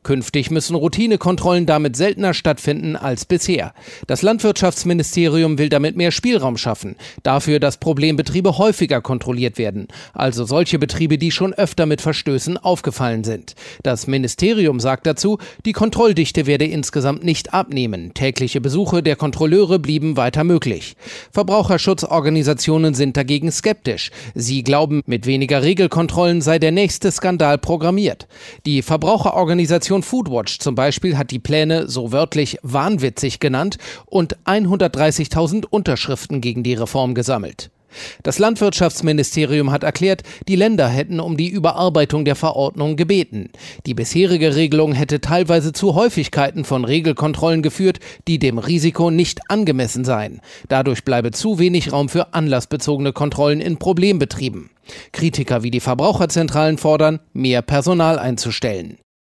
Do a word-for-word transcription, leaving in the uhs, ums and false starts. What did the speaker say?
Künftig müssen Routinekontrollen damit seltener stattfinden als bisher. Das Landwirtschaftsministerium will damit mehr Spielraum schaffen, dafür, dass Problembetriebe häufiger kontrolliert werden, also solche Betriebe, die schon öfter mit Verstößen aufgefallen sind. Das Ministerium sagt dazu, die Kontrolldichte werde insgesamt nicht abnehmen. Tägliche Besuche der Kontrolleure blieben weiter möglich. Verbraucherschutzorganisationen sind dagegen skeptisch. Sie glauben, mit weniger Regelkontrollen sei der nächste Skandal programmiert. Die Verbraucherorganisation Foodwatch zum Beispiel hat die Pläne so wörtlich wahnwitzig genannt und hundertdreißigtausend Unterschriften gegen die Reform gesammelt. Das Landwirtschaftsministerium hat erklärt, die Länder hätten um die Überarbeitung der Verordnung gebeten. Die bisherige Regelung hätte teilweise zu Häufigkeiten von Regelkontrollen geführt, die dem Risiko nicht angemessen seien. Dadurch bleibe zu wenig Raum für anlassbezogene Kontrollen in Problembetrieben. Kritiker wie die Verbraucherzentralen fordern, mehr Personal einzustellen.